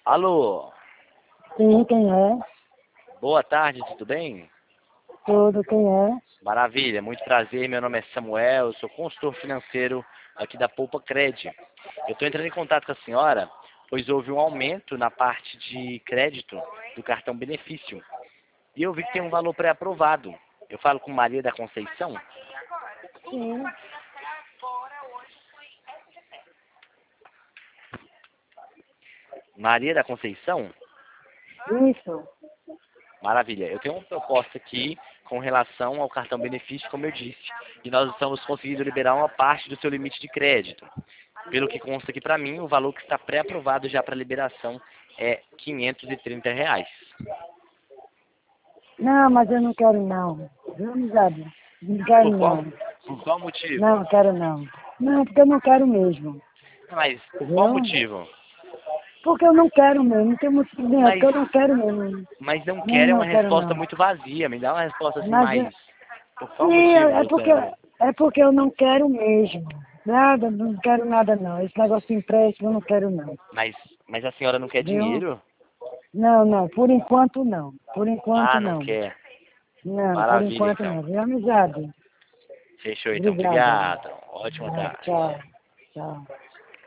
Alô, Sim, quem é? boa tarde, tudo bem? Tudo, quem é? Maravilha, muito prazer, meu nome é Samuel, eu sou consultor financeiro aqui da Poupa Cred. Eu estou entrando em contato com a senhora, pois houve um aumento na parte de crédito do cartão benefício. E eu vi que tem um valor pré-aprovado. Eu falo com Maria da Conceição. Sim. Maria da Conceição? Isso. Maravilha. Eu tenho uma proposta aqui com relação ao cartão benefício, como eu disse, e nós estamos conseguindo liberar uma parte do seu limite de crédito. Pelo que consta aqui para mim, o valor que está pré-aprovado já para liberação é R$ 530. Não, mas eu não quero não. Viu, amizade? Não quero Por qual, não. por qual motivo? Não, quero não. Não, porque eu não quero mesmo. Mas por qual Viu? motivo? Porque eu não quero mesmo. Não tem motivo nenhum. É Mas, porque eu não quero mesmo. mas não Não, quer é não uma quero resposta não. muito vazia. Me dá uma resposta assim Mas, mais. Por qual sim, motivo você não. é porque eu não quero mesmo. Nada, não quero nada não. Esse negócio de empréstimo eu não quero não. Mas a senhora não quer Viu? dinheiro? Não, não. Por enquanto não. Por enquanto Ah, não não. quer. Não, por Maravilha, enquanto então. não. Viu, amizade? Fechou então. Obrigada. Obrigado. Ótima tarde. Tchau. Tchau.